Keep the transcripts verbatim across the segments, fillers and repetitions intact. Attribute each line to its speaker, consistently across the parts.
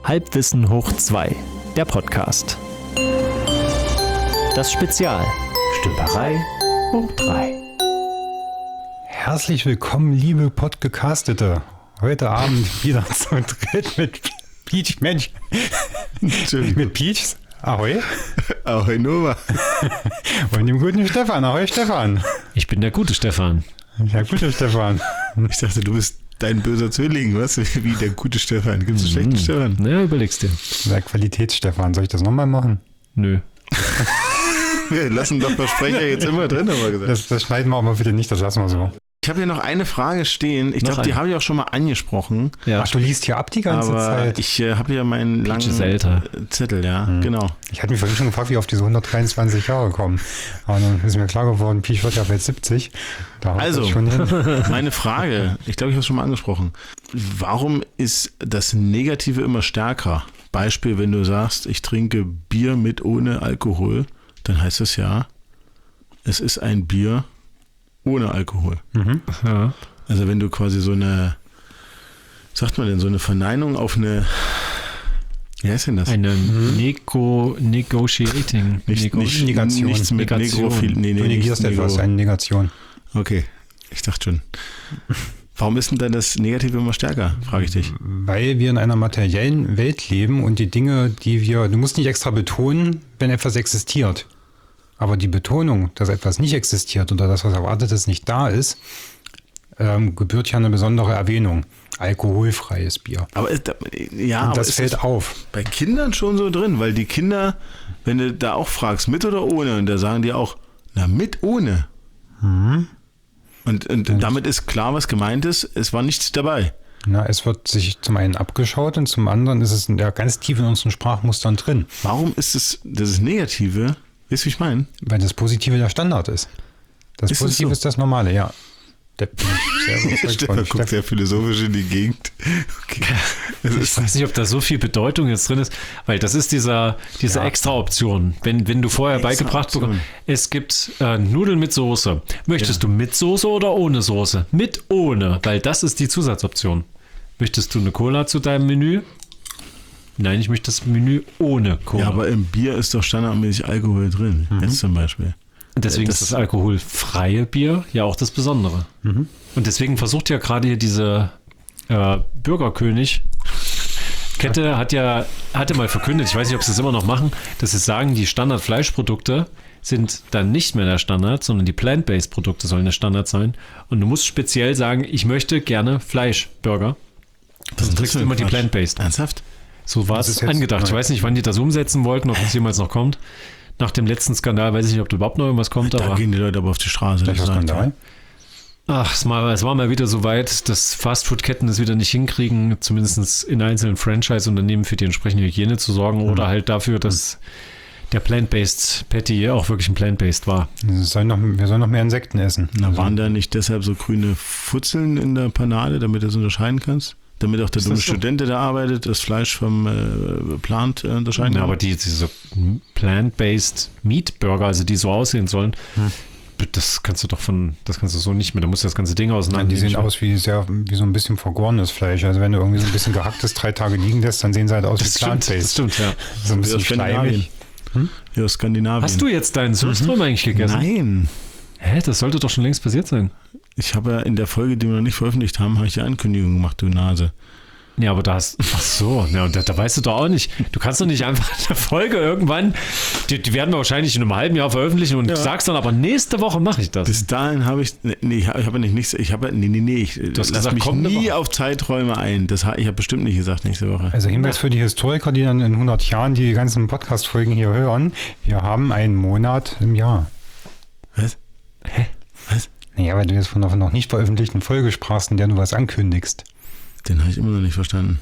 Speaker 1: Halbwissen hoch zwei, der Podcast. Das Spezial. Stümperei hoch drei.
Speaker 2: Herzlich willkommen, liebe Podcastete. Heute Abend wieder zu dritt mit Peach, Mensch. Mit Peach. Ahoi.
Speaker 3: Ahoi Nova.
Speaker 2: Und dem guten Stefan. Ahoi Stefan.
Speaker 1: Ich bin der gute Stefan.
Speaker 2: Der gute Stefan.
Speaker 3: Ich dachte, du bist dein böser Zwilling, was? Wie der gute Stefan. Gibt es einen schlechten Stefan?
Speaker 1: Na, überlegst dir.
Speaker 2: Der Qualitätsstefan. Soll ich das nochmal machen?
Speaker 1: Nö.
Speaker 3: Wir lassen doch Versprecher jetzt immer drin, haben wir gesagt.
Speaker 2: Das, das schneiden wir auch mal bitte nicht, das lassen wir so.
Speaker 3: Ich habe hier noch eine Frage stehen. Ich
Speaker 1: Noch
Speaker 3: glaube, die
Speaker 1: eine?
Speaker 3: habe ich auch schon mal angesprochen.
Speaker 1: Ja.
Speaker 2: Ach, du liest hier ab die ganze
Speaker 3: Aber
Speaker 2: Zeit.
Speaker 3: ich äh, habe hier meinen langen
Speaker 1: ist älter.
Speaker 3: Zettel, ja,
Speaker 2: Hm.
Speaker 3: genau.
Speaker 2: Ich hatte mich vorhin schon gefragt, wie auf diese hundertdreiundzwanzig Jahre kommen. Aber dann ist mir klar geworden, Peach wird ja bald siebzig. Da haut
Speaker 3: Also,
Speaker 2: das schon hin.
Speaker 3: meine Frage, ich glaube, ich habe es schon mal angesprochen. Warum ist das Negative immer stärker? Beispiel, wenn du sagst, ich trinke Bier mit ohne Alkohol, dann heißt es ja, es ist ein Bier ohne Alkohol.
Speaker 2: Mhm.
Speaker 1: Ja.
Speaker 3: Also wenn du quasi so eine, was sagt man denn, so eine Verneinung auf eine, wie heißt denn das?
Speaker 1: Eine Nego, Negotiating.
Speaker 3: Nicht,
Speaker 1: Nego-
Speaker 3: nicht,
Speaker 2: Negation.
Speaker 3: nichts mit
Speaker 1: Negation.
Speaker 3: Negrophil. Nee, nee,
Speaker 2: Du negierst
Speaker 3: nicht
Speaker 2: etwas,
Speaker 3: Negro.
Speaker 2: eine Negation.
Speaker 3: Okay, ich dachte schon. Warum ist denn dann das Negative immer stärker, frage ich dich.
Speaker 2: Weil wir in einer materiellen Welt leben und die Dinge, die wir, du musst nicht extra betonen, wenn etwas existiert. Aber die Betonung, dass etwas nicht existiert oder das, was erwartet ist, nicht da ist, ähm, gebührt ja eine besondere Erwähnung. Alkoholfreies Bier.
Speaker 3: Aber ist da, ja,
Speaker 2: und
Speaker 3: aber
Speaker 2: das
Speaker 3: ist
Speaker 2: fällt
Speaker 3: das
Speaker 2: auf.
Speaker 3: bei Kindern schon so drin, weil die Kinder, wenn du da auch fragst, mit oder ohne, und da sagen die auch, na mit ohne.
Speaker 2: Mhm.
Speaker 3: Und, und damit ist klar, was gemeint ist, es war nichts dabei.
Speaker 2: Na, es wird sich zum einen abgeschaut und zum anderen ist es ja ganz tief in unseren Sprachmustern drin.
Speaker 3: Warum ist es das Negative? Weißt du, wie ich meine?
Speaker 2: Weil das Positive der Standard ist. Das
Speaker 3: Ist es
Speaker 2: Positive
Speaker 3: so?
Speaker 2: ist das Normale, ja. Der bin ich sehr überzeugt
Speaker 3: Stefan
Speaker 2: von.
Speaker 3: guckt sehr philosophisch in die Gegend. Okay. Es
Speaker 1: Ich
Speaker 3: ist,
Speaker 1: weiß nicht, ob da so viel Bedeutung jetzt drin ist, weil das ist dieser, diese
Speaker 2: Ja.
Speaker 1: Extra-Option. Wenn, wenn du vorher beigebracht
Speaker 3: Extra-Option.
Speaker 1: bekommst, es gibt äh, Nudeln mit Soße. Möchtest du mit Soße oder ohne Soße? Mit ohne, weil das ist die Zusatzoption. Möchtest du eine Cola zu deinem Menü? Nein, ich möchte das Menü ohne Cola.
Speaker 3: ja, aber im Bier ist doch standardmäßig Alkohol drin. Jetzt zum Beispiel.
Speaker 1: Deswegen
Speaker 3: das-
Speaker 1: ist das alkoholfreie Bier ja auch das Besondere. Und deswegen versucht ja gerade hier diese äh, Bürgerkönig-Kette hat ja, hatte mal verkündet, ich weiß nicht, ob sie es immer noch machen, dass sie sagen, die Standard-Fleischprodukte sind dann nicht mehr der Standard, sondern die Plant-Based-Produkte sollen der Standard sein. Und du musst speziell sagen, ich möchte gerne Fleischburger.
Speaker 3: Das
Speaker 1: Dann kriegst du immer die Plant-Based.
Speaker 3: Ernsthaft?
Speaker 1: So war
Speaker 2: Das
Speaker 1: es
Speaker 2: ist jetzt-
Speaker 1: angedacht. Ich weiß nicht, wann die das umsetzen wollten, ob es jemals noch kommt. Nach dem letzten Skandal weiß ich nicht, ob da überhaupt noch irgendwas kommt.
Speaker 3: Da
Speaker 1: aber
Speaker 3: gehen die Leute aber auf die Straße.
Speaker 2: Welcher
Speaker 3: das sagt
Speaker 2: Skandal?
Speaker 1: Ach, es war, es war mal wieder so weit, dass Fastfood-Ketten es wieder nicht hinkriegen, zumindest in einzelnen Franchise-Unternehmen für die entsprechende Hygiene zu sorgen oder halt dafür, dass der Plant-Based Patty auch wirklich ein Plant-Based war.
Speaker 2: Es soll noch, wir sollen noch mehr Insekten essen.
Speaker 3: Na, waren da nicht deshalb so grüne Futzeln in der Panade, damit du es unterscheiden kannst? Damit auch der
Speaker 1: Ist
Speaker 3: dumme
Speaker 1: das so?
Speaker 3: Student, der da arbeitet, das Fleisch vom äh, Plant äh, unterscheiden
Speaker 1: Ja,
Speaker 3: kann?
Speaker 1: aber die, diese Plant-Based Meat-Burger, also die so aussehen sollen, das kannst du doch von, das kannst du so nicht mehr. Da musst du das ganze Ding
Speaker 2: Nein,
Speaker 1: auseinander.
Speaker 2: die sehen aus wie sehr, wie so ein bisschen vergorenes Fleisch. Also wenn du irgendwie so ein bisschen gehacktes drei Tage liegen lässt, dann sehen sie halt aus
Speaker 1: Das
Speaker 2: wie
Speaker 1: stimmt, das
Speaker 2: Plant-Based.
Speaker 1: stimmt, ja.
Speaker 2: So ein
Speaker 3: Wie
Speaker 2: bisschen
Speaker 3: aus Skandinavien.
Speaker 2: schleimig.
Speaker 3: Ja, aus Skandinavien.
Speaker 1: Hast du jetzt deinen Surström eigentlich gegessen?
Speaker 3: Nein.
Speaker 1: Hä, das sollte doch schon längst passiert sein.
Speaker 3: Ich habe ja in der Folge, die wir noch nicht veröffentlicht haben, habe ich die Ankündigung gemacht, du Nase.
Speaker 1: Ja, aber da hast, ach so, ja, und da, da weißt du doch auch nicht, du kannst doch nicht einfach eine Folge irgendwann, die, die werden wir wahrscheinlich in einem halben Jahr veröffentlichen und
Speaker 3: Ja.
Speaker 1: du sagst dann, aber nächste Woche mache ich das.
Speaker 3: Bis dahin habe ich, nee, ich habe hab ja nicht nichts, ich habe, nee, nee, nee, ich lass
Speaker 1: gesagt,
Speaker 3: mich
Speaker 1: kommende
Speaker 3: nie
Speaker 1: Woche.
Speaker 3: auf Zeiträume ein. Das, ha- ich habe bestimmt nicht gesagt nächste Woche.
Speaker 2: Also Hinweis für die Historiker, die dann in hundert Jahren die ganzen Podcast-Folgen hier hören. Wir haben einen Monat im Jahr.
Speaker 3: Was?
Speaker 1: Hä?
Speaker 3: Was?
Speaker 2: Naja, weil du jetzt von einer noch nicht veröffentlichten Folge sprachst, in der du was ankündigst.
Speaker 3: Den habe ich immer noch nicht verstanden.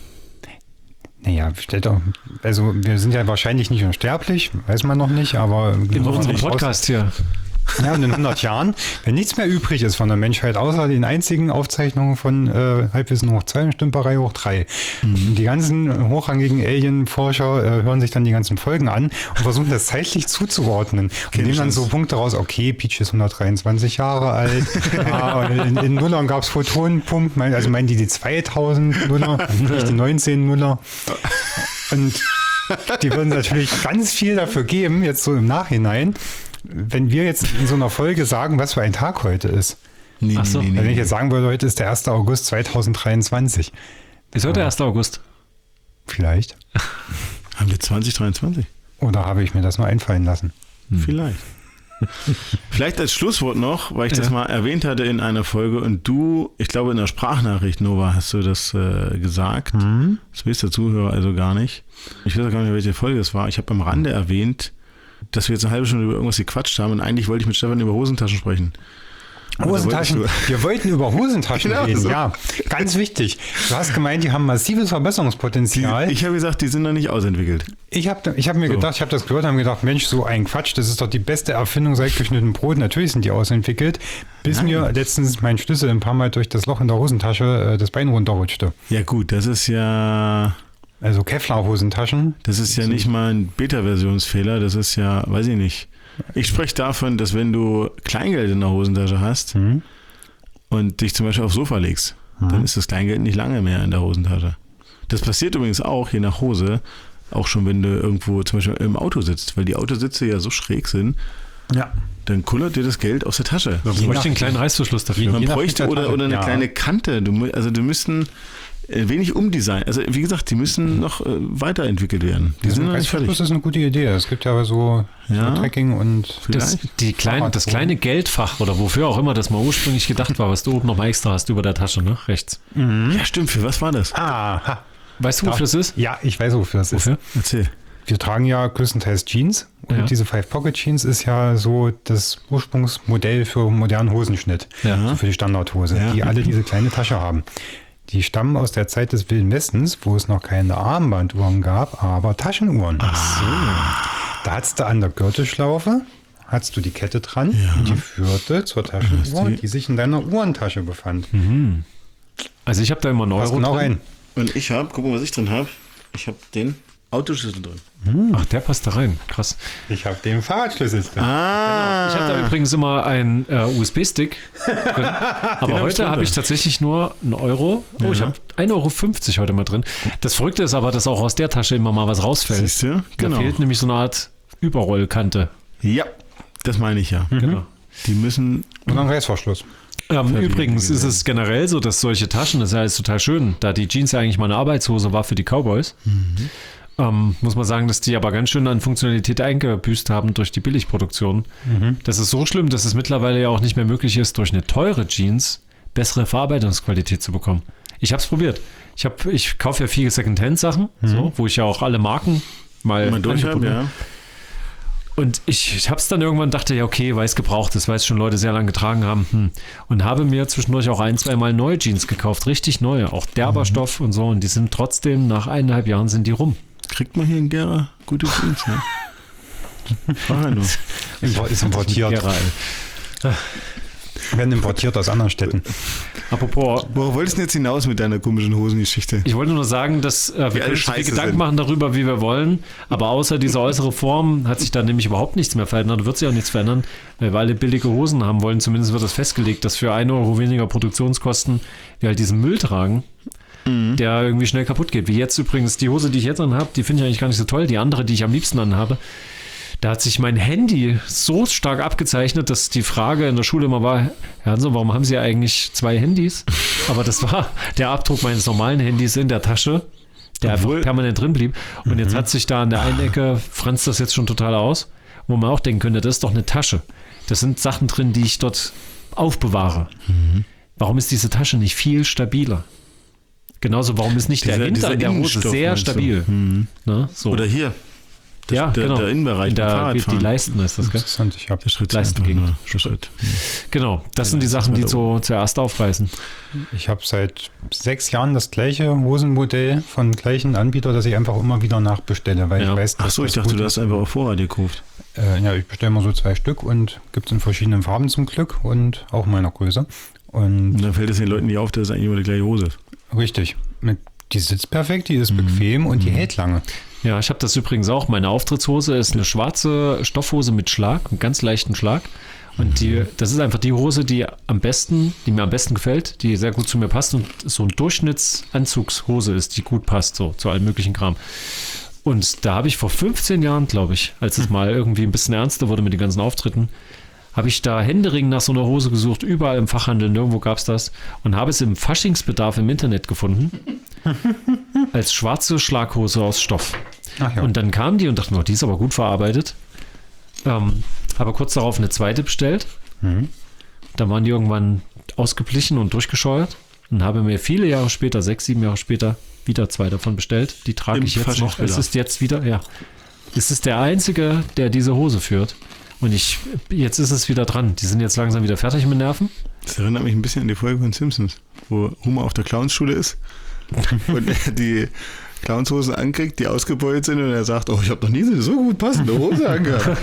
Speaker 2: Naja, stellt doch, also wir sind ja wahrscheinlich nicht unsterblich, weiß man noch nicht, aber
Speaker 1: In unserem Podcast hier.
Speaker 2: Ja, und in hundert Jahren, wenn nichts mehr übrig ist von der Menschheit, außer den einzigen Aufzeichnungen von äh, Halbwissen hoch zwei und Stümperei hoch drei. Mhm. Die ganzen hochrangigen Alien-Forscher äh, hören sich dann die ganzen Folgen an und versuchen das zeitlich zuzuordnen. Und nehmen dann so Punkte raus, okay, Peach ist hundertdreiundzwanzig Jahre alt, ah, und in, in Nullern gab es Photonenpumpen, also meinen die die zweitausend Nuller, nicht die neunzehn Nuller. Und die würden natürlich ganz viel dafür geben, jetzt so im Nachhinein, wenn wir jetzt in so einer Folge sagen, was für ein Tag heute ist.
Speaker 3: Nee,
Speaker 1: Ach so.
Speaker 3: nee, nee,
Speaker 2: Wenn ich
Speaker 3: nee.
Speaker 2: jetzt sagen würde, heute ist der erste August zweitausenddreiundzwanzig.
Speaker 1: Ist heute der erste August.
Speaker 2: Vielleicht.
Speaker 3: Haben wir zwanzig dreiundzwanzig?
Speaker 2: Oder habe ich mir das nur einfallen lassen?
Speaker 3: Vielleicht. Vielleicht als Schlusswort noch, weil ich das
Speaker 1: Ja.
Speaker 3: mal erwähnt hatte in einer Folge und du, ich glaube in der Sprachnachricht, Nova, hast du das äh, gesagt.
Speaker 2: Mhm.
Speaker 3: Das weiß der Zuhörer also gar nicht. Ich weiß auch gar nicht mehr, welche Folge das war. Ich habe am Rande erwähnt, dass wir jetzt eine halbe Stunde über irgendwas gequatscht haben und eigentlich wollte ich mit Stefan über Hosentaschen sprechen. Aber da
Speaker 2: Hosentaschen.
Speaker 3: wolltest du-
Speaker 2: Wir wollten über Hosentaschen
Speaker 3: Genau
Speaker 2: reden,
Speaker 3: so.
Speaker 2: ja. Ganz wichtig. Du hast gemeint, die haben massives Verbesserungspotenzial.
Speaker 3: Die, ich habe gesagt, die sind noch nicht ausentwickelt.
Speaker 2: Ich habe ich hab mir
Speaker 3: So.
Speaker 2: gedacht, ich habe das gehört, habe gedacht, Mensch, so ein Quatsch, das ist doch die beste Erfindung seit geschnittenem Brot. Natürlich sind die ausentwickelt, bis
Speaker 3: Nein.
Speaker 2: mir letztens mein Schlüssel ein paar Mal durch das Loch in der Hosentasche äh, das Bein runterrutschte.
Speaker 3: Ja gut, das ist ja,
Speaker 2: Also Kevlar-Hosentaschen.
Speaker 3: das ist ja nicht mal ein Beta-Versionsfehler, das ist ja, weiß ich nicht. Ich spreche davon, dass wenn du Kleingeld in der Hosentasche hast
Speaker 2: Mhm.
Speaker 3: und dich zum Beispiel aufs Sofa legst, dann ist das Kleingeld nicht lange mehr in der Hosentasche. Das passiert übrigens auch, je nach Hose, auch schon, wenn du irgendwo zum Beispiel im Auto sitzt, weil die Autositze ja so schräg sind,
Speaker 2: Ja.
Speaker 3: dann kullert dir das Geld aus der Tasche.
Speaker 1: Man
Speaker 2: Je
Speaker 1: bräuchte
Speaker 2: nach-
Speaker 1: einen kleinen Reißverschluss dafür.
Speaker 3: Man
Speaker 2: je nach
Speaker 3: bräuchte oder,
Speaker 2: Hintertasche,
Speaker 3: oder eine
Speaker 2: ja.
Speaker 3: kleine Kante. Du, mu- also du müssten ein wenig umdesignen. Also wie gesagt, die müssen noch äh, weiterentwickelt werden. Die
Speaker 2: Die
Speaker 3: sind noch nicht
Speaker 2: Reißverschluss
Speaker 3: fertig.
Speaker 2: ist eine gute Idee. Es gibt ja aber so,
Speaker 3: Ja.
Speaker 2: so Tracking und
Speaker 1: Das,
Speaker 3: Vielleicht.
Speaker 1: die kleine, das kleine Geldfach oder wofür auch immer das mal ursprünglich gedacht war, was du oben nochmal extra hast über der Tasche, ne? Rechts.
Speaker 3: Ja, stimmt. Für was war das?
Speaker 2: Aha.
Speaker 1: Weißt du, wofür das ist?
Speaker 2: Ja, ich weiß, wofür das ist.
Speaker 1: Wofür?
Speaker 3: Erzähl.
Speaker 2: Wir tragen ja größtenteils Jeans und
Speaker 1: Ja.
Speaker 2: diese Five-Pocket-Jeans ist ja so das Ursprungsmodell für modernen Hosenschnitt,
Speaker 1: Ja.
Speaker 2: so für die Standardhose,
Speaker 3: Ja.
Speaker 2: die alle diese kleine Tasche haben. Die stammen aus der Zeit des Wilden Westens, wo es noch keine Armbanduhren gab, aber Taschenuhren. Ach so. Da hattest du an der Gürtelschlaufe, hattest du die Kette dran und die führte zur Taschenuhr,
Speaker 3: die-
Speaker 2: die sich in deiner Uhrentasche befand.
Speaker 1: Also ich habe da immer einen
Speaker 2: Passt
Speaker 1: Euro
Speaker 2: genau
Speaker 1: drin.
Speaker 2: rein.
Speaker 3: Und ich habe, guck mal, was ich drin habe. Ich habe den Autoschlüssel drin.
Speaker 1: Ach, der passt da rein. Krass.
Speaker 2: Ich habe den Fahrradschlüssel drin.
Speaker 3: Ah,
Speaker 1: Ich habe da übrigens immer einen äh, U S B-Stick drin. Aber
Speaker 3: hab ich
Speaker 1: heute
Speaker 3: drunter.
Speaker 1: habe ich tatsächlich nur einen Euro. Oh, ich habe ein Euro fünfzig heute mal drin. Das Verrückte ist aber, dass auch aus der Tasche immer mal was rausfällt.
Speaker 3: Siehst du? Genau.
Speaker 1: Da fehlt nämlich so eine Art Überrollkante.
Speaker 3: Ja, das meine ich ja.
Speaker 1: Genau.
Speaker 3: Die müssen.
Speaker 2: Und ein Reißverschluss.
Speaker 1: Ähm,
Speaker 3: Fertig
Speaker 1: übrigens ist
Speaker 3: gesehen.
Speaker 1: es generell so, dass solche Taschen, das ist ja alles total schön, da die Jeans ja eigentlich mal eine Arbeitshose war für die Cowboys, ähm, muss man sagen, dass die aber ganz schön an Funktionalität eingebüßt haben durch die Billigproduktion. Das ist so schlimm, dass es mittlerweile ja auch nicht mehr möglich ist, durch eine teure Jeans bessere Verarbeitungsqualität zu bekommen. Ich habe es probiert. Ich, hab, ich kaufe ja viele Secondhand-Sachen, so, wo ich ja auch alle Marken mal
Speaker 3: Mal durch haben,
Speaker 1: angeboten-
Speaker 3: ja.
Speaker 1: Und ich, ich habe es dann irgendwann dachte, ja okay, weil es gebraucht ist, weil es schon Leute sehr lange getragen haben. Hm. Und habe mir zwischendurch auch ein, zwei Mal neue Jeans gekauft, richtig neue, auch derber Stoff und so. Und die sind trotzdem, nach eineinhalb Jahren sind die rum.
Speaker 3: Kriegt man hier in Gera gute Jeans, ne? Frag ja nur.
Speaker 2: Import- Ist importiert.
Speaker 1: Gera, ey.
Speaker 2: Werden importiert aus anderen Städten.
Speaker 1: Apropos,
Speaker 3: Worauf wolltest du denn jetzt hinaus mit deiner komischen Hosengeschichte?
Speaker 1: ich wollte nur sagen, dass äh, wir
Speaker 3: alle
Speaker 1: können uns so viel
Speaker 3: scheiße
Speaker 1: Gedanken
Speaker 3: sind.
Speaker 1: machen darüber, wie wir wollen. Aber außer dieser äußere Form hat sich da nämlich überhaupt nichts mehr verändert. Wird sich auch nichts verändern, weil wir alle billige Hosen haben wollen. Zumindest wird das festgelegt, dass für ein Euro weniger Produktionskosten wir halt diesen Müll tragen, der irgendwie schnell kaputt geht. Wie jetzt übrigens die Hose, die ich jetzt anhabe, die finde ich eigentlich gar nicht so toll. Die andere, die ich am liebsten anhabe, da hat sich mein Handy so stark abgezeichnet, dass die Frage in der Schule immer war, Herr Hansen, warum haben Sie eigentlich zwei Handys? Aber das war der Abdruck meines normalen Handys in der Tasche, der
Speaker 3: Obwohl-
Speaker 1: einfach permanent drin blieb. Und jetzt hat sich da an der einen Ecke, franzt das jetzt schon total aus, wo man auch denken könnte, das ist doch eine Tasche. Das sind Sachen drin, die ich dort aufbewahre. Warum ist diese Tasche nicht viel stabiler? Genauso, warum ist nicht der
Speaker 3: Dieser-
Speaker 1: Hinter
Speaker 3: dieser
Speaker 1: in der Hose
Speaker 3: Innenstoff,
Speaker 1: sehr
Speaker 3: meinst du?
Speaker 1: stabil?
Speaker 3: Mhm.
Speaker 1: Ne? So.
Speaker 3: Oder hier. Das,
Speaker 1: ja,
Speaker 3: der,
Speaker 1: genau.
Speaker 3: der Innenbereich
Speaker 1: In
Speaker 3: beim
Speaker 1: der,
Speaker 3: Fahrradfahren.
Speaker 1: die Leisten ist das, gell?
Speaker 2: Interessant, ich habe
Speaker 3: Der Schritt
Speaker 1: Leistengegend.
Speaker 3: einfach nur Schritt.
Speaker 1: Genau, das sind die Sachen, die so zuerst aufreißen.
Speaker 2: Ich habe seit sechs Jahren das gleiche Hosenmodell von gleichen Anbieter, das ich einfach immer wieder nachbestelle, weil
Speaker 1: Ja.
Speaker 2: ich weiß,
Speaker 3: Ach
Speaker 2: dass
Speaker 3: so, ich
Speaker 2: das
Speaker 3: dachte,
Speaker 2: gut
Speaker 3: du hast
Speaker 2: ist.
Speaker 3: einfach auf Vorrat gekauft.
Speaker 2: Äh, ja, ich bestelle mal so zwei Stück und gibt es in verschiedenen Farben zum Glück und auch meiner Größe. Und
Speaker 3: Und dann fällt es den Leuten nicht auf, dass es eigentlich immer die gleiche Hose ist.
Speaker 2: richtig, mit, die sitzt perfekt, die ist bequem und die hält lange.
Speaker 1: Ja, ich habe das übrigens auch. Meine Auftrittshose ist eine schwarze Stoffhose mit Schlag, einem ganz leichten Schlag. Und die, das ist einfach die Hose, die am besten, die mir am besten gefällt, die sehr gut zu mir passt und so ein Durchschnittsanzugshose ist, die gut passt, so zu allem möglichen Kram. Und da habe ich vor fünfzehn Jahren, glaube ich, als es mal irgendwie ein bisschen ernster wurde mit den ganzen Auftritten, habe ich da händeringend nach so einer Hose gesucht, überall im Fachhandel, nirgendwo gab es das und habe es im Faschingsbedarf im Internet gefunden, als schwarze Schlaghose aus Stoff.
Speaker 2: Ach ja.
Speaker 1: Und dann kam die und dachte mir, die ist aber gut verarbeitet. Ähm, habe kurz darauf eine zweite bestellt.
Speaker 2: Mhm.
Speaker 1: Dann waren die irgendwann ausgeblichen und durchgescheuert und habe mir viele Jahre später, sechs, sieben Jahre später, wieder zwei davon bestellt. Die trage
Speaker 3: Im
Speaker 1: ich jetzt noch. Es
Speaker 3: Faschingsbedarf.
Speaker 1: ist jetzt wieder, ja. Es ist der Einzige, der diese Hose führt. Und ich, jetzt ist es wieder dran. Die sind jetzt langsam wieder fertig mit Nerven.
Speaker 3: Das erinnert mich ein bisschen an die Folge von Simpsons, wo Homer auf der Clownsschule ist und er die Clownshosen ankriegt, die ausgebeutet sind und er sagt, oh, ich habe noch nie eine so gut passende Hose angehabt.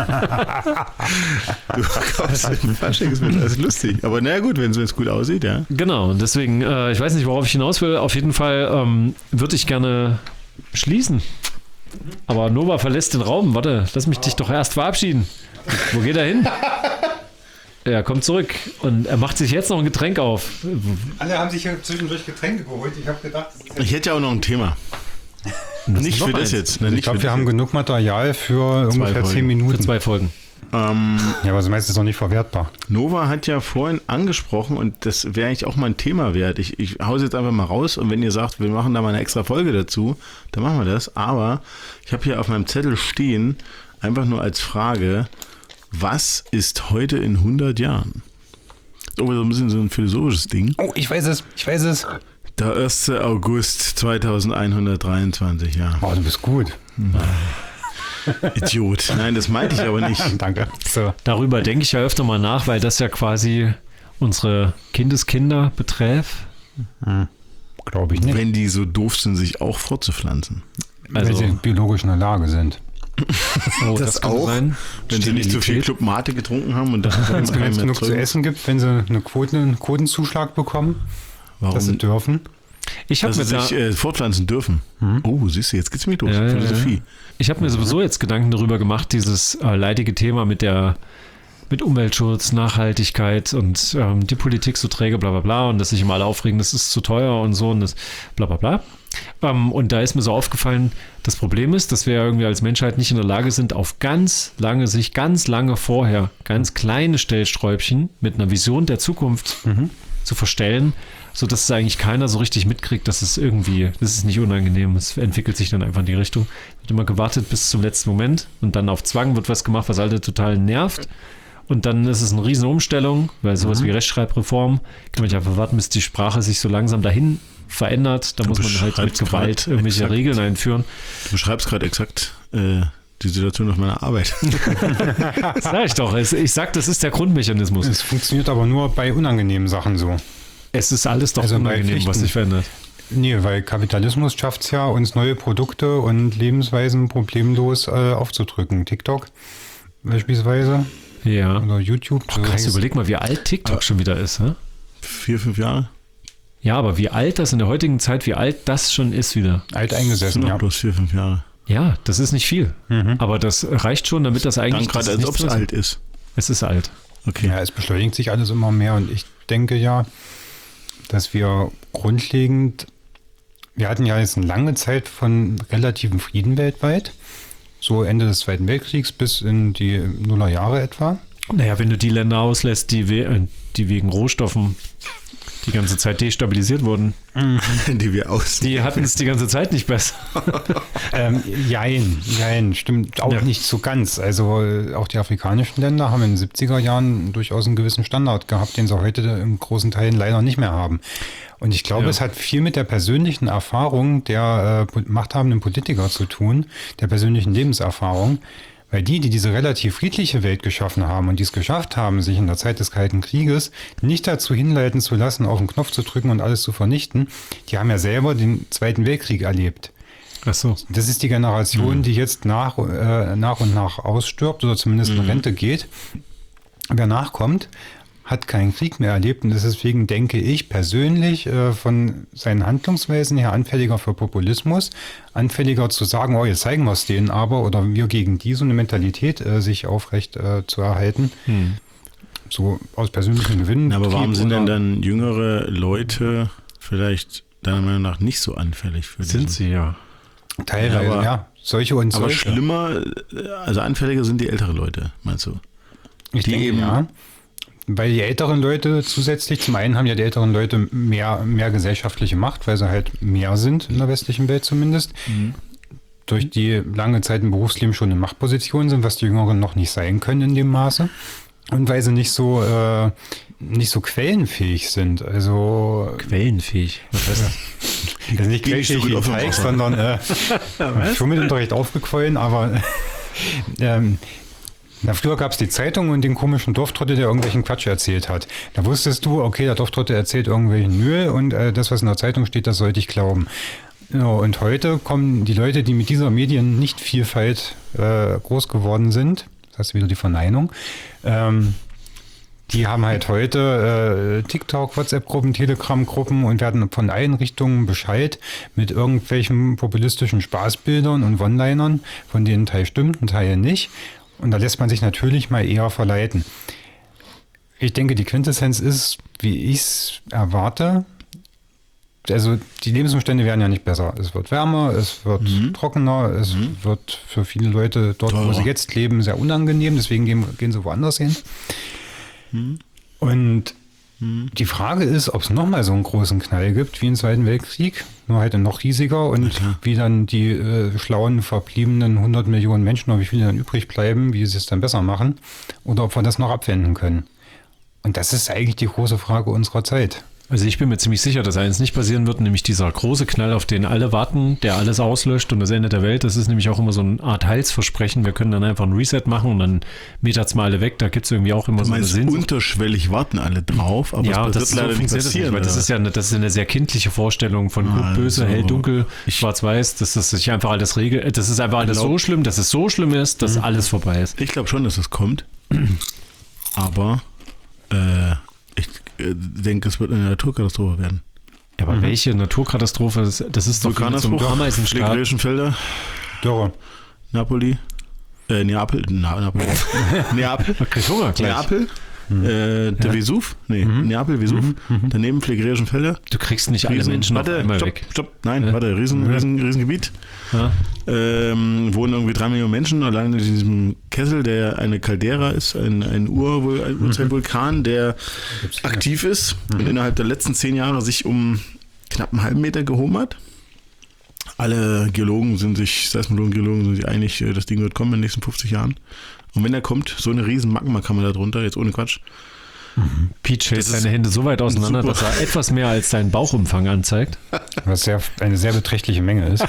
Speaker 3: Du kaufst den Faschings mit, das ist lustig. Aber naja gut, wenn es gut aussieht, ja.
Speaker 1: Genau, und deswegen, äh, ich weiß nicht, worauf ich hinaus will. Auf jeden Fall ähm, würde ich gerne schließen. Aber Nova verlässt den Raum. Warte, lass mich dich doch erst verabschieden. Wo geht er hin? Er kommt zurück und er macht sich jetzt noch ein Getränk auf.
Speaker 2: Alle haben sich ja zwischendurch Getränke geholt. Ich habe gedacht, das ist
Speaker 3: Ich hätte ja auch noch ein Thema.
Speaker 1: Das
Speaker 3: Nicht
Speaker 1: ist
Speaker 3: für
Speaker 1: noch
Speaker 3: das
Speaker 1: eins.
Speaker 3: jetzt. Ne,
Speaker 2: Ich
Speaker 3: nicht
Speaker 2: glaube,
Speaker 3: für
Speaker 2: wir
Speaker 3: das
Speaker 2: haben
Speaker 3: jetzt.
Speaker 2: genug Material für ungefähr
Speaker 3: Folgen.
Speaker 2: zehn Minuten.
Speaker 1: Für zwei Folgen.
Speaker 3: Ähm,
Speaker 2: Ja, aber das meiste ist auch nicht verwertbar.
Speaker 3: Nova hat ja vorhin angesprochen und das wäre eigentlich auch mal ein Thema wert. Ich, ich hau es jetzt einfach mal raus und wenn ihr sagt, wir machen da mal eine extra Folge dazu, dann machen wir das. Aber ich habe hier auf meinem Zettel stehen, einfach nur als Frage, was ist heute in hundert Jahren? Oh, so ein bisschen so ein philosophisches Ding.
Speaker 2: Oh, ich weiß es. Ich weiß es.
Speaker 3: Der erster August zweitausendeinhundertdreiundzwanzig, ja.
Speaker 2: Oh, du bist gut.
Speaker 3: Idiot. Nein, das meinte ich aber nicht.
Speaker 2: Danke. So.
Speaker 1: Darüber denke ich ja öfter mal nach, weil das ja quasi unsere Kindeskinder beträft.
Speaker 2: Glaube ich nicht.
Speaker 3: Wenn die so doof sind, sich auch fortzupflanzen.
Speaker 1: Also,
Speaker 2: Weil sie biologisch in der Lage sind.
Speaker 1: oh,
Speaker 3: das
Speaker 1: kann
Speaker 3: auch,
Speaker 1: sein.
Speaker 3: Wenn sie nicht so viel
Speaker 1: Sterilität.
Speaker 3: Club Mate getrunken haben und dann
Speaker 2: Wenn es genug zu essen gibt, wenn sie eine Quote, einen Quotenzuschlag bekommen, dass sie
Speaker 3: Warum?
Speaker 2: dürfen.
Speaker 1: Ich habe
Speaker 3: Dass
Speaker 1: mir,
Speaker 3: sie sich
Speaker 1: da,
Speaker 3: äh, fortpflanzen dürfen. Oh, siehst du, jetzt geht's mich los.
Speaker 1: Ja, ja,
Speaker 3: Philosophie.
Speaker 1: ich hab mir sowieso jetzt Gedanken darüber gemacht, dieses äh, leidige Thema mit der mit Umweltschutz, Nachhaltigkeit und ähm, die Politik so träge, bla bla bla und dass sich immer alle aufregen, das ist zu teuer und so und das bla bla bla. Ähm, und da ist mir so aufgefallen, das Problem ist, dass wir ja irgendwie als Menschheit nicht in der Lage sind, auf ganz lange Sicht, ganz lange vorher, ganz kleine Stellsträubchen mit einer Vision der Zukunft zu verstellen, sodass es eigentlich keiner so richtig mitkriegt, dass es irgendwie, das ist nicht unangenehm, es entwickelt sich dann einfach in die Richtung. Wird immer gewartet bis zum letzten Moment und dann auf Zwang wird was gemacht, was alle total nervt. Und dann ist es eine riesen Umstellung, weil sowas
Speaker 2: Mhm.
Speaker 1: wie Rechtschreibreform kann man nicht einfach warten, bis die Sprache sich so langsam dahin verändert. Da
Speaker 3: Du
Speaker 1: muss man halt mit
Speaker 3: beschreibst
Speaker 1: Gewalt
Speaker 3: grad
Speaker 1: irgendwelche
Speaker 3: exakt.
Speaker 1: Regeln einführen.
Speaker 3: Du beschreibst gerade exakt äh, die Situation auf meiner Arbeit.
Speaker 1: Das sag ich doch. Es- Ich sag, das ist der Grundmechanismus.
Speaker 2: Es funktioniert aber nur bei unangenehmen Sachen so.
Speaker 1: Es ist alles doch
Speaker 2: Also bei
Speaker 1: unangenehm, was
Speaker 2: Pflichten.
Speaker 1: sich verändert.
Speaker 2: Nee, weil Kapitalismus schafft es ja, uns neue Produkte und Lebensweisen problemlos äh, aufzudrücken. TikTok beispielsweise
Speaker 1: Ja.
Speaker 2: oder YouTube.
Speaker 1: Oh, krass, überleg mal, wie alt TikTok schon wieder ist. Hä?
Speaker 3: Vier, fünf Jahre?
Speaker 1: Ja, aber wie alt das in der heutigen Zeit, wie alt das schon ist wieder.
Speaker 2: alt
Speaker 3: Das
Speaker 2: eingesessen,
Speaker 3: sind
Speaker 2: ja.
Speaker 3: auch bloß vier, fünf Jahre.
Speaker 1: Ja, das ist nicht viel. Aber das reicht schon, damit das
Speaker 3: Dann
Speaker 1: eigentlich... das
Speaker 3: gerade,
Speaker 1: ist
Speaker 3: als ob
Speaker 1: nichts
Speaker 3: es
Speaker 1: mehr-
Speaker 3: alt ist.
Speaker 1: Es ist alt.
Speaker 3: Okay.
Speaker 2: Ja, es beschleunigt sich alles immer mehr und ich denke ja, dass wir grundlegend, wir hatten ja jetzt eine lange Zeit von relativem Frieden weltweit, so Ende des Zweiten Weltkriegs bis in die Nullerjahre etwa.
Speaker 1: Naja, wenn du die Länder auslässt, die, we äh, die wegen Rohstoffen die ganze Zeit destabilisiert wurden,
Speaker 3: Die wir aus.
Speaker 1: die hatten es die ganze Zeit nicht besser.
Speaker 2: Ähm, jein, jein, stimmt auch
Speaker 1: Ja.
Speaker 2: nicht so ganz. Also äh, auch die afrikanischen Länder haben in den siebziger Jahren durchaus einen gewissen Standard gehabt, den sie heute in großen Teilen leider nicht mehr haben. Und ich glaube,
Speaker 1: Ja.
Speaker 2: es hat viel mit der persönlichen Erfahrung der äh, machthabenden Politiker zu tun, der persönlichen Lebenserfahrung. Weil die, die diese relativ friedliche Welt geschaffen haben und die es geschafft haben, sich in der Zeit des Kalten Krieges nicht dazu hinleiten zu lassen, auf den Knopf zu drücken und alles zu vernichten, die haben ja selber den Zweiten Weltkrieg erlebt.
Speaker 1: Ach so.
Speaker 2: Das ist die Generation, die jetzt nach, äh, nach und nach ausstirbt oder zumindest in Rente geht. Wer nachkommt, hat keinen Krieg mehr erlebt und ist deswegen, denke ich, persönlich äh, von seinen Handlungsweisen her anfälliger für Populismus, anfälliger zu sagen, oh, jetzt zeigen wir es denen aber oder wir gegen die, so eine Mentalität äh, sich aufrecht äh, zu erhalten. so aus persönlichen Gewinnen.
Speaker 3: Na, aber warum sind denn
Speaker 2: oder-
Speaker 3: dann jüngere Leute vielleicht deiner Meinung nach nicht so anfällig für
Speaker 1: Sind
Speaker 3: diesen-
Speaker 1: sie ja.
Speaker 2: Teilweise,
Speaker 3: Ja, aber-
Speaker 2: ja. Solche und
Speaker 3: Aber
Speaker 2: solche.
Speaker 3: schlimmer, also anfälliger sind die älteren Leute, meinst du?
Speaker 2: Ich
Speaker 3: die
Speaker 2: denke,
Speaker 3: eben-
Speaker 2: ja. Weil die älteren Leute zusätzlich, zum einen haben ja die älteren Leute mehr, mehr gesellschaftliche Macht, weil sie halt mehr sind in der westlichen Welt zumindest. Durch die lange Zeit im Berufsleben schon in Machtpositionen sind, was die Jüngeren noch nicht sein können in dem Maße. Und weil sie nicht so, äh, nicht so quellenfähig sind. Also
Speaker 1: Quellenfähig. Was heißt das?
Speaker 2: also nicht
Speaker 3: die nicht so
Speaker 2: quellenfähig
Speaker 3: gut
Speaker 2: wie
Speaker 3: auf dem
Speaker 2: Teig,
Speaker 3: Wasser.
Speaker 2: sondern äh, schon mit Unterricht aufgequollen, aber ähm, na, früher gab es die Zeitung und den komischen Dorftrottel, der irgendwelchen Quatsch erzählt hat. Da wusstest du, okay, der Dorftrottel erzählt irgendwelchen Müll und äh, das, was in der Zeitung steht, das sollte ich glauben. Ja, und heute kommen die Leute, die mit dieser Mediennichtvielfalt äh, groß geworden sind, das heißt wieder die Verneinung, ähm, die haben halt heute äh, TikTok, WhatsApp-Gruppen, Telegram-Gruppen und werden von allen Richtungen Bescheid mit irgendwelchen populistischen Spaßbildern und One-Linern, von denen ein Teil stimmt, ein Teil nicht. Und da lässt man sich natürlich mal eher verleiten. Ich denke, die Quintessenz ist, wie ich es erwarte, also die Lebensumstände werden ja nicht besser. Es wird wärmer, es wird
Speaker 3: Mhm.
Speaker 2: trockener, es
Speaker 3: Mhm.
Speaker 2: wird für viele Leute dort, wo
Speaker 3: Teurer.
Speaker 2: sie jetzt leben, sehr unangenehm. Deswegen gehen, gehen sie woanders hin.
Speaker 3: Mhm.
Speaker 2: Und
Speaker 3: Mhm.
Speaker 2: die Frage ist, ob es nochmal so einen großen Knall gibt wie im Zweiten Weltkrieg, nur halt noch riesiger und
Speaker 3: klar.
Speaker 2: wie dann die äh, schlauen, verbliebenen hundert Millionen Menschen, oder wie viele dann übrig bleiben, wie sie es dann besser machen, oder ob wir das noch abwenden können. Und das ist eigentlich die große Frage unserer Zeit.
Speaker 1: Also ich bin mir ziemlich sicher, dass eins nicht passieren wird, nämlich dieser große Knall, auf den alle warten, der alles auslöscht und das Ende der Welt. Das ist nämlich auch immer so eine Art Heilsversprechen. Wir können dann einfach ein Reset machen und dann metert's mal alle weg. Da gibt es irgendwie auch immer
Speaker 3: Du
Speaker 1: so eine
Speaker 3: meinst,
Speaker 1: Sehnsucht.
Speaker 3: unterschwellig warten alle drauf, aber
Speaker 1: Ja,
Speaker 3: es
Speaker 1: das
Speaker 3: passiert
Speaker 1: so
Speaker 3: leider nicht
Speaker 1: funktioniert das nicht,
Speaker 3: passieren.
Speaker 1: weil das
Speaker 3: oder?
Speaker 1: ist ja eine, das ist eine sehr kindliche Vorstellung von gut, böse,
Speaker 3: Also,
Speaker 1: hell, dunkel, schwarz-weiß, dass das sich einfach alles regelt, dass es einfach alles
Speaker 3: glaub-
Speaker 1: so schlimm, dass es so schlimm ist, dass alles vorbei ist.
Speaker 3: Ich glaube schon, dass es kommt, aber äh, ich äh, denke, es wird eine Naturkatastrophe werden.
Speaker 1: Ja, aber welche Naturkatastrophe, das, das ist doch wie mit so einem
Speaker 3: Vulkanausbruch,
Speaker 1: Ameisenstaat.
Speaker 3: Schlägerischen Felder,
Speaker 2: Dürre.
Speaker 3: Napoli, äh, Neapel, Na, Napoli, Neapel,
Speaker 1: Man kriegt Hunger gleich.
Speaker 3: Neapel, äh, der Vesuv, nee, Neapel, Vesuv, daneben Phlegerischen Felder.
Speaker 1: Du kriegst nicht alle
Speaker 3: Riesen-
Speaker 1: Menschen auf
Speaker 3: warte,
Speaker 1: einmal
Speaker 3: stopp,
Speaker 1: weg.
Speaker 3: stopp, nein, warte, riesen, riesen, Riesengebiet.
Speaker 1: Ja.
Speaker 3: Ähm, wohnen irgendwie drei Millionen Menschen allein in diesem Kessel, der eine Caldera ist, ein, ein, Ur, ein Urzeitvulkan, der aktiv ist und innerhalb der letzten zehn Jahre sich um knapp einen halben Meter gehoben hat. Alle Geologen sind sich, Seismologen, Geologen sind sich einig, das Ding wird kommen in den nächsten fünfzig Jahren. Und wenn er kommt, so eine riesen Magmakammer da drunter, jetzt ohne Quatsch.
Speaker 1: Pete hält
Speaker 3: Das ist
Speaker 1: seine Hände so weit auseinander,
Speaker 3: super.
Speaker 1: dass er etwas mehr als seinen Bauchumfang anzeigt.
Speaker 2: Was sehr, eine sehr beträchtliche Menge ist.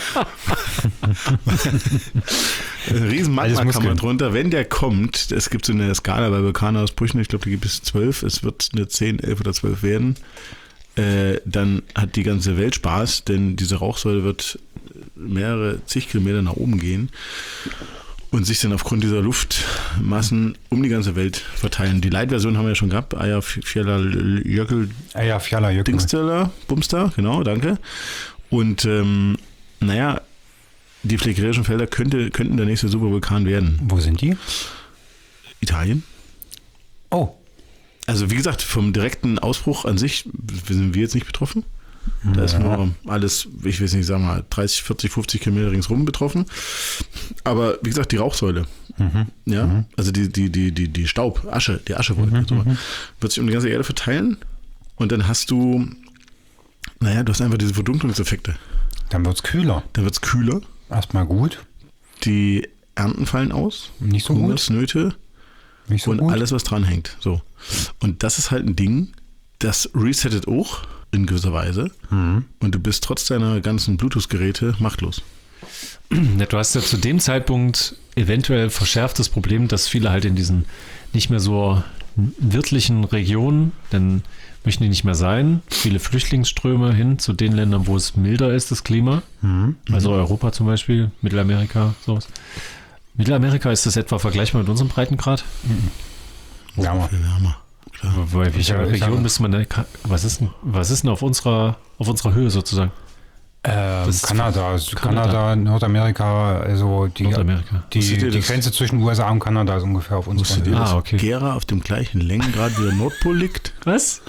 Speaker 3: Eine riesen
Speaker 2: Alles
Speaker 3: Magmakammer
Speaker 2: Muskeln.
Speaker 3: drunter. Wenn der kommt, es gibt so eine Skala bei Vulkanausbrüchen, ich glaube, die gibt es zwölf, es wird eine zehn, elf oder zwölf werden, äh, dann hat die ganze Welt Spaß, denn diese Rauchsäule wird mehrere zig Kilometer nach oben gehen und sich dann aufgrund dieser Luftmassen um die ganze Welt verteilen. Die Light-Version haben wir ja schon gehabt, Eier, Fjeller, Jöckel,
Speaker 2: Ah ja, Fjalla Jökull.
Speaker 3: Dingsteller, Bumster, genau, danke. Und ähm, naja, die Phlegerischen Felder könnte, könnten der nächste Supervulkan werden.
Speaker 2: Wo sind die?
Speaker 3: Italien?
Speaker 2: Oh,
Speaker 3: Also wie gesagt, vom direkten Ausbruch an sich sind wir jetzt nicht betroffen. Da ist nur alles, ich weiß nicht, sagen wir mal, dreißig, vierzig, fünfzig Kilometer ringsrum betroffen. Aber wie gesagt, die Rauchsäule, ja, also die, die, die, die, die Staub, Asche, die Aschewolke, so, wird sich um die ganze Erde verteilen und dann hast du, naja, du hast einfach diese Verdunklungseffekte.
Speaker 2: dann wird's kühler.
Speaker 3: Dann wird es kühler,
Speaker 2: Erstmal gut,
Speaker 3: die Ernten fallen aus,
Speaker 2: nicht so gut,
Speaker 3: Hungersnöte
Speaker 2: nicht so
Speaker 3: und
Speaker 2: gut.
Speaker 3: alles, was dran hängt. So. Und das ist halt ein Ding, das resettet auch in gewisser Weise
Speaker 2: Mhm.
Speaker 3: und du bist trotz deiner ganzen Bluetooth-Geräte machtlos.
Speaker 1: Ja, du hast ja zu dem Zeitpunkt eventuell verschärft das Problem, dass viele halt in diesen nicht mehr so wirtlichen Regionen, denn möchten die nicht mehr sein, viele Flüchtlingsströme hin zu den Ländern, wo es milder ist, das Klima.
Speaker 2: Mhm.
Speaker 1: Also Europa zum Beispiel, Mittelamerika, sowas. Mittelamerika, ist das etwa vergleichbar mit unserem Breitengrad?
Speaker 2: Wärmer.
Speaker 3: Viel wärmer. Klar.
Speaker 1: Bei welcher
Speaker 2: Ich- ich-
Speaker 1: Region müsste man, da- was ist denn, was ist denn auf unserer, auf unserer Höhe sozusagen?
Speaker 2: Äh,
Speaker 1: Das ist
Speaker 2: Kanada, also Kanada,
Speaker 1: Kanada.
Speaker 2: Nordamerika, also die,
Speaker 1: Nordamerika.
Speaker 2: die,
Speaker 3: Wusstet ihr
Speaker 2: die
Speaker 3: das?
Speaker 2: Grenze zwischen U S A und Kanada ist ungefähr auf uns.
Speaker 3: Wusstet ihr, dass
Speaker 1: Ah, okay.
Speaker 3: Gera auf dem gleichen Längengrad wie der Nordpol liegt?
Speaker 1: Was?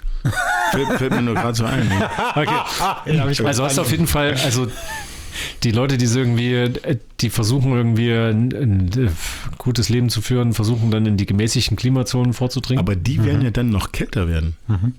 Speaker 3: Fällt, fällt mir nur gerade so ein. Ne?
Speaker 1: Okay. Also hast du auf jeden Fall, also die Leute, die so irgendwie, die versuchen irgendwie ein, ein gutes Leben zu führen, versuchen dann in die gemäßigten Klimazonen vorzudringen.
Speaker 3: Aber die werden ja dann noch kälter werden.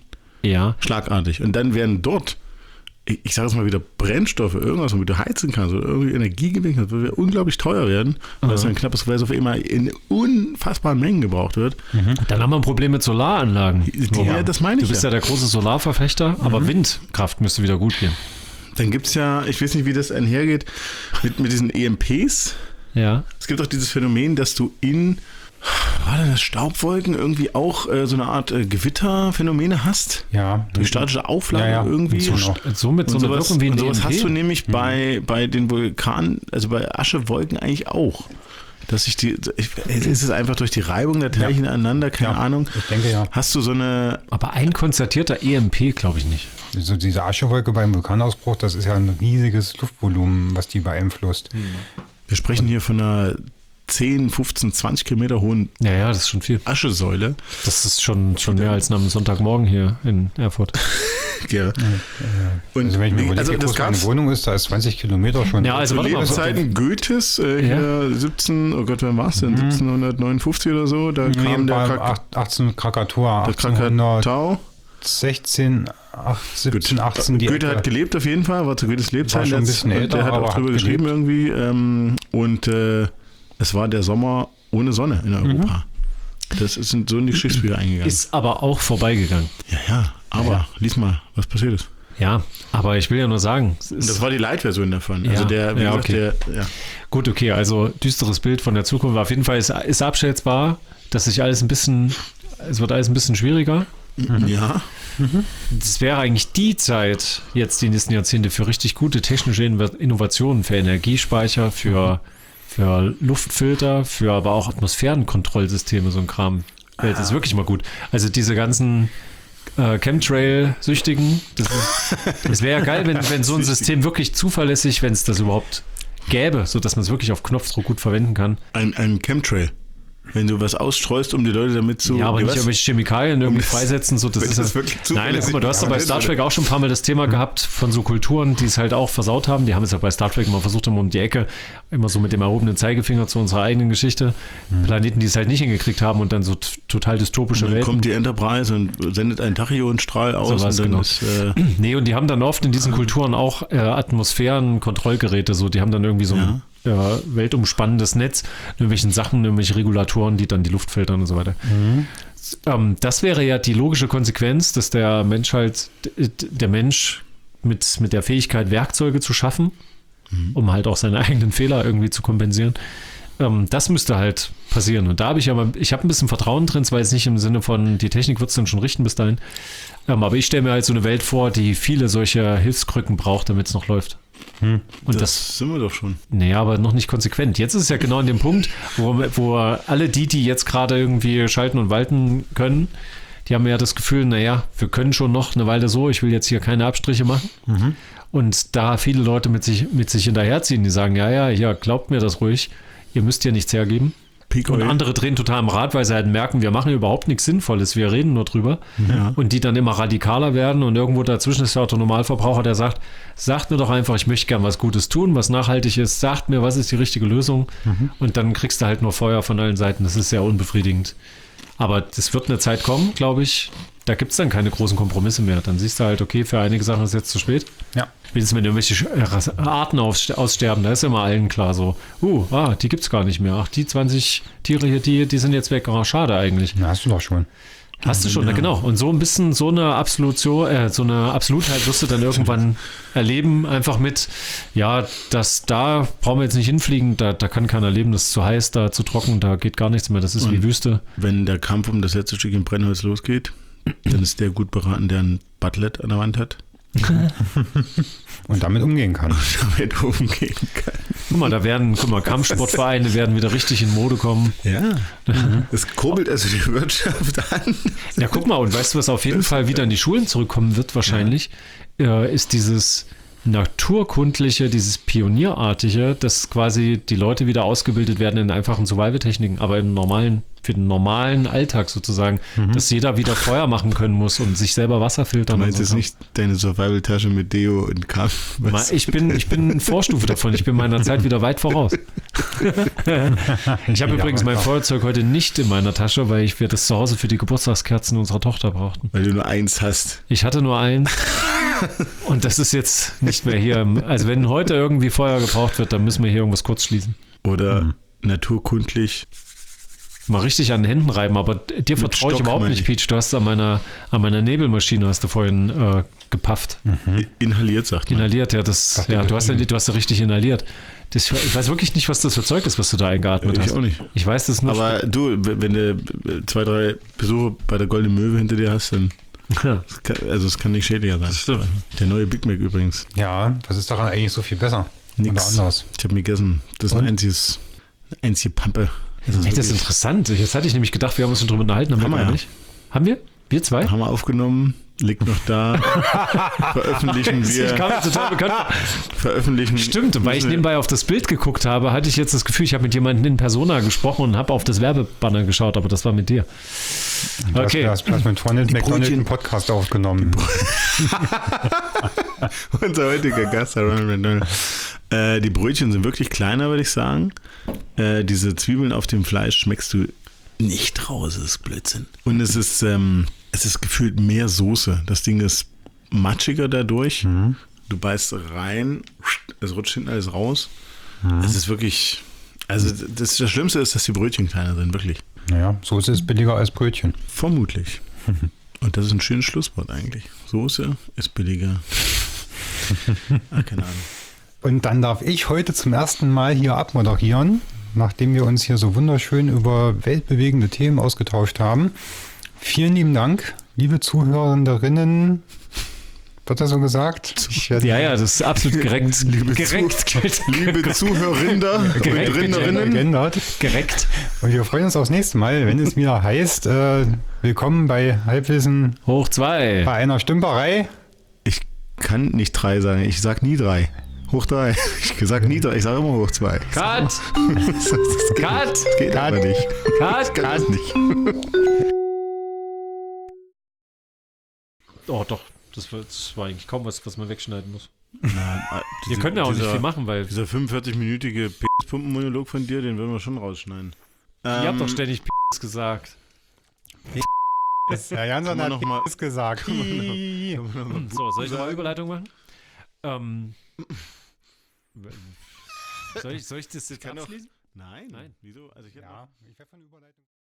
Speaker 1: ja.
Speaker 3: Schlagartig. Und dann werden dort, ich, ich sage es mal wieder, Brennstoffe, irgendwas, womit du heizen kannst oder irgendwie Energie gewinnen kannst, wird unglaublich teuer werden, weil es dann knappes Weiß auf immer in unfassbaren Mengen gebraucht wird.
Speaker 1: Dann haben wir ein Problem mit Solaranlagen.
Speaker 3: Die, ja, das meine
Speaker 1: Du
Speaker 3: ich
Speaker 1: bist ja,
Speaker 3: ja.
Speaker 1: der große Solarverfechter, aber Windkraft müsste wieder gut gehen.
Speaker 3: Dann gibt es ja, ich weiß nicht, wie das einhergeht, mit, mit diesen E M Ps.
Speaker 1: Ja.
Speaker 3: Es gibt auch dieses Phänomen, dass du in, war denn das Staubwolken irgendwie auch äh, so eine Art äh, Gewitterphänomene hast?
Speaker 2: Ja.
Speaker 3: Durch statische Auflage
Speaker 2: Ja, ja.
Speaker 3: irgendwie.
Speaker 2: So
Speaker 3: Und
Speaker 2: noch.
Speaker 1: So mit so einer
Speaker 3: sowas,
Speaker 1: Wirkung wie ein
Speaker 3: und sowas
Speaker 1: D M P.
Speaker 3: hast du nämlich bei, bei den Vulkanen, also bei Aschewolken eigentlich auch. Dass sich die, ich, ist es einfach durch die Reibung der Teilchen aneinander, keine
Speaker 2: Ja,
Speaker 3: Ahnung.
Speaker 2: ich denke ja.
Speaker 3: Hast du so eine,
Speaker 1: Aber ein konstatierter E M P glaube ich nicht.
Speaker 2: So diese Aschewolke beim Vulkanausbruch, das ist ja ein riesiges Luftvolumen, was die beeinflusst.
Speaker 3: wir sprechen hier von einer zehn, fünfzehn, zwanzig Kilometer hohen
Speaker 1: Ja, ja, das ist schon viel.
Speaker 3: Aschesäule.
Speaker 1: Das ist schon, schon mehr als am Sonntagmorgen hier in Erfurt.
Speaker 3: Ja. Und
Speaker 2: Also wenn ich mir überlege,
Speaker 3: also
Speaker 2: wie
Speaker 3: das
Speaker 2: groß meine
Speaker 3: gab's
Speaker 2: Wohnung ist, da ist zwanzig Kilometer schon.
Speaker 1: Ja, also
Speaker 3: zu
Speaker 1: warte mal,
Speaker 3: Lebenszeiten Goethes, äh, hier siebzehn, oh Gott, wann war es denn? siebzehnhundertneunundfünfzig oder so, da
Speaker 2: Nee,
Speaker 3: kam der,
Speaker 2: bei
Speaker 3: Krak
Speaker 2: achtzehn Krakator,
Speaker 3: der Krakatau.
Speaker 2: achtzehnhundertsechzehn, siebzehn, achtzehn, die
Speaker 3: Goethe
Speaker 2: Ecke.
Speaker 3: hat gelebt auf jeden Fall, war zu Goethes Lebzeit.
Speaker 2: schon ein
Speaker 3: letzt-
Speaker 2: bisschen
Speaker 3: und
Speaker 2: älter,
Speaker 3: der hat
Speaker 2: aber
Speaker 3: auch drüber
Speaker 2: hat
Speaker 3: geschrieben
Speaker 2: gelebt.
Speaker 3: irgendwie. Ähm, und äh, es war der Sommer ohne Sonne in Europa. Das ist, sind so in die Geschichtsbücher eingegangen.
Speaker 1: Ist aber auch vorbeigegangen.
Speaker 3: ja, ja, aber
Speaker 2: Ja.
Speaker 3: lies mal, was passiert ist.
Speaker 1: Ja, aber ich will ja nur sagen, es
Speaker 3: Und
Speaker 1: ist
Speaker 3: das war die Light-Version davon.
Speaker 1: Ja.
Speaker 3: Also der, wie
Speaker 1: Ja,
Speaker 3: gesagt,
Speaker 1: okay.
Speaker 3: der, ja.
Speaker 1: gut, okay, also düsteres Bild von der Zukunft. Auf jeden Fall ist, ist abschätzbar, dass sich alles ein bisschen, es wird alles ein bisschen schwieriger.
Speaker 3: ja.
Speaker 1: Das wäre eigentlich die Zeit, jetzt die nächsten Jahrzehnte, für richtig gute technische Inno- Innovationen, für Energiespeicher, für, für Luftfilter, für aber auch Atmosphärenkontrollsysteme, so ein Kram. Das ist wirklich mal gut. Also diese ganzen äh, Chemtrail-Süchtigen, das ist- es wäre ja geil, wenn, wenn so ein System wirklich zuverlässig, wenn es das überhaupt gäbe, sodass man es wirklich auf Knopfdruck gut verwenden kann.
Speaker 3: Ein, ein Chemtrail. Wenn du was ausstreust, um die Leute damit zu...
Speaker 1: Ja, aber
Speaker 3: Ja,
Speaker 1: nicht
Speaker 3: was?
Speaker 1: irgendwelche Chemikalien irgendwie
Speaker 3: das-
Speaker 1: freisetzen. So, das
Speaker 3: wenn
Speaker 1: ist
Speaker 3: das
Speaker 1: ja,
Speaker 3: wirklich
Speaker 1: nein,
Speaker 3: zuverlässig
Speaker 1: guck mal, du hast doch bei
Speaker 3: ist,
Speaker 1: Star
Speaker 3: oder?
Speaker 1: Trek auch schon ein paar Mal das Thema gehabt von so Kulturen, die es halt auch versaut haben. Die haben es ja bei Star Trek immer versucht, immer um die Ecke, immer so mit dem erhobenen Zeigefinger zu unserer eigenen Geschichte. Planeten, die es halt nicht hingekriegt haben und dann so t- total dystopische
Speaker 3: Und dann
Speaker 1: Welten.
Speaker 3: kommt die Enterprise und sendet einen Tachyonstrahl aus.
Speaker 1: Sowas,
Speaker 3: und dann
Speaker 1: genau.
Speaker 3: ist, äh,
Speaker 1: Nee, und die haben dann oft in diesen Kulturen auch äh, Atmosphärenkontrollgeräte, so, die haben dann irgendwie so ein ja, weltumspannendes Netz, irgendwelchen Sachen, irgendwelche Regulatoren, die dann die Luft filtern und so weiter. Ähm, das wäre ja die logische Konsequenz, dass der Mensch halt, d- d- der Mensch mit, mit der Fähigkeit, Werkzeuge zu schaffen, um halt auch seine eigenen Fehler irgendwie zu kompensieren. Ähm, das müsste halt passieren. Und da habe ich aber, ich habe ein bisschen Vertrauen drin, zwar jetzt nicht im Sinne von, die Technik wird es dann schon richten bis dahin, ähm, aber ich stelle mir halt so eine Welt vor, die viele solcher Hilfskrücken braucht, damit es noch läuft. Und
Speaker 3: das,
Speaker 1: das,
Speaker 3: sind wir doch schon.
Speaker 1: naja, aber noch nicht konsequent. Jetzt ist es ja genau in dem Punkt, wo, wo alle die, die jetzt gerade irgendwie schalten und walten können, die haben ja das Gefühl, naja, wir können schon noch eine Weile so, ich will jetzt hier keine Abstriche machen. Und da viele Leute mit sich, mit sich hinterherziehen, die sagen, ja, ja, ja, glaubt mir das ruhig, ihr müsst hier nichts hergeben.
Speaker 3: Peak
Speaker 1: Und
Speaker 3: Oil.
Speaker 1: andere drehen total am Rad, weil sie halt merken, wir machen überhaupt nichts Sinnvolles, wir reden nur drüber.
Speaker 3: Ja.
Speaker 1: Und die dann immer radikaler werden und irgendwo dazwischen ist der Autonormalverbraucher, der sagt, sagt mir doch einfach, ich möchte gern was Gutes tun, was nachhaltig ist, sagt mir, was ist die richtige Lösung und dann kriegst du halt nur Feuer von allen Seiten, das ist sehr unbefriedigend. Aber das wird eine Zeit kommen, glaube ich, da gibt es dann keine großen Kompromisse mehr. Dann siehst du halt, okay, für einige Sachen ist es jetzt zu spät.
Speaker 2: Ja.
Speaker 1: Wenigstens wenn irgendwelche Arten aus- aussterben, da ist immer allen klar so, uh, ah, die gibt's gar nicht mehr. Ach, die zwanzig Tiere hier, die, die sind jetzt weg. Oh, schade eigentlich.
Speaker 2: Na, hast du doch schon.
Speaker 1: Hast du schon, na genau. Und so ein bisschen so eine Absolution, äh, so eine Absolutheit wirst du dann irgendwann erleben, einfach mit, ja, das da brauchen wir jetzt nicht hinfliegen, da, da kann keiner leben, das ist zu heiß, da zu trocken, da geht gar nichts mehr, das ist wie
Speaker 3: Und
Speaker 1: Wüste.
Speaker 3: Wenn der Kampf um das letzte Stück im Brennholz losgeht, dann ist der gut beraten, der ein Butlet an der Wand hat.
Speaker 2: Und damit umgehen kann.
Speaker 3: Damit umgehen kann.
Speaker 1: Guck mal, da werden, guck mal, Kampfsportvereine werden wieder richtig in Mode kommen.
Speaker 3: Ja. Das kurbelt also die Wirtschaft an.
Speaker 1: Ja, guck mal, und weißt du, was auf jeden Fall wieder in die Schulen zurückkommen wird wahrscheinlich, äh, ist dieses naturkundliche, dieses Pionierartige, dass quasi die Leute wieder ausgebildet werden in einfachen Survival-Techniken, aber im normalen, für den normalen Alltag sozusagen, mhm. dass jeder wieder Feuer machen können muss und sich selber Wasser filtern.
Speaker 3: Du meinst
Speaker 1: und so.
Speaker 3: jetzt nicht deine Survival-Tasche mit Deo und Kampf?
Speaker 1: Ich bin, ich bin Vorstufe davon. Ich bin meiner Zeit wieder weit voraus. Ich habe übrigens mein Feuerzeug heute nicht in meiner Tasche, weil ich wir das zu Hause für die Geburtstagskerzen unserer Tochter brauchten.
Speaker 3: Weil du nur eins hast.
Speaker 1: Ich hatte nur eins. Und das ist jetzt nicht mehr hier. Also wenn heute irgendwie Feuer gebraucht wird, dann müssen wir hier irgendwas kurz schließen.
Speaker 3: Oder hm. naturkundlich.
Speaker 1: Mal richtig an den Händen reiben, aber dir vertraue ich überhaupt nicht, Peach. Du hast an meiner, an meiner Nebelmaschine, hast du vorhin äh, gepafft.
Speaker 3: Mhm. Inhaliert, sagt man.
Speaker 1: Inhaliert, ja. Das, ja du, hast ja du hast ja richtig inhaliert. Das, ich weiß wirklich nicht, was das für Zeug ist, was du da eingeatmet
Speaker 3: ich
Speaker 1: hast.
Speaker 3: Ich auch nicht.
Speaker 1: Ich weiß das nur.
Speaker 3: Aber du, wenn du zwei, drei Besuche bei der Goldenen Möwe hinter dir hast, dann ja. kann, also es kann nicht schädlicher sein. Das stimmt. Der neue Big Mac übrigens.
Speaker 2: Ja, was ist daran eigentlich so viel besser?
Speaker 3: Nichts.
Speaker 2: Anders?
Speaker 3: Ich habe mir gegessen. Das ist ein einziges, eine einzige Pampe.
Speaker 1: Das ist, Ey, das ist interessant. Jetzt hatte ich nämlich gedacht, wir haben uns schon drüber unterhalten. Haben, haben wir gar ja. nicht? Haben wir? Wir zwei?
Speaker 3: Haben wir aufgenommen. Liegt noch da. Veröffentlichen wir.
Speaker 1: Ich kam mir total bekannt.
Speaker 3: Veröffentlichen.
Speaker 1: Stimmt, weil ich nebenbei auf das Bild geguckt habe, hatte ich jetzt das Gefühl, ich habe mit jemandem in Persona gesprochen und habe auf das Werbebanner geschaut, aber das war mit dir. Okay.
Speaker 2: Du hast, du hast mit Ronald McDonald einen Podcast aufgenommen.
Speaker 3: Unser heutiger Gast, der Ronald McDonald. Äh, die Brötchen sind wirklich kleiner, würde ich sagen. Äh, diese Zwiebeln auf dem Fleisch schmeckst du nicht raus, das ist Blödsinn. Und es ist, ähm, es ist gefühlt mehr Soße. Das Ding ist matschiger dadurch. Mhm. Du beißt rein, es rutscht hinten alles raus. Mhm. Es ist wirklich, also das, das Schlimmste ist, dass die Brötchen kleiner sind, wirklich.
Speaker 2: Naja, Soße ist billiger als Brötchen.
Speaker 3: Vermutlich. Und das ist ein schönes Schlusswort eigentlich. Soße ist billiger. Ach, keine Ahnung.
Speaker 2: Und dann darf ich heute zum ersten Mal hier abmoderieren, nachdem wir uns hier so wunderschön über weltbewegende Themen ausgetauscht haben. Vielen lieben Dank, liebe Zuhörerinnen. Wird das so gesagt?
Speaker 1: Ich, ja, ja, das ist absolut gerekt.
Speaker 3: Liebe,
Speaker 1: gerekt.
Speaker 3: Zu, liebe Zuhörerinder
Speaker 1: gerekt,
Speaker 3: und Rinderinnen.
Speaker 2: Geändert.
Speaker 1: Gerekt.
Speaker 2: Und wir freuen uns aufs nächste Mal, wenn es wieder heißt, äh, willkommen bei Halbwissen
Speaker 1: hoch zwei.
Speaker 2: Bei einer Stümperei.
Speaker 3: Ich kann nicht drei sagen, ich sag nie drei. Hoch drei. Ich sag nie drei, ich sage immer hoch zwei.
Speaker 1: Cut!
Speaker 3: das, das geht,
Speaker 1: Cut!
Speaker 3: Das geht
Speaker 2: Cut.
Speaker 3: aber nicht.
Speaker 1: Cut!
Speaker 3: Kann
Speaker 1: Cut!
Speaker 3: nicht.
Speaker 1: Oh doch, das war, das war eigentlich kaum was, was man wegschneiden muss.
Speaker 3: Nein,
Speaker 1: wir können ja auch
Speaker 3: dieser,
Speaker 1: nicht viel machen, weil...
Speaker 3: Dieser fünfundvierzig-minütige P-Pumpen-Monolog von dir, den würden wir schon rausschneiden.
Speaker 1: Ihr
Speaker 3: ähm,
Speaker 1: habt doch ständig P gesagt.
Speaker 2: Ja, Jansson hat
Speaker 3: noch mal,
Speaker 2: P gesagt.
Speaker 3: Kann man noch, kann man noch
Speaker 1: so, soll ich nochmal Überleitung machen? Ähm, soll, ich, soll ich das jetzt abschließen?
Speaker 3: Nein.
Speaker 1: Nein.
Speaker 3: Wieso? Also ich
Speaker 2: ja, ich werde von Überleitung.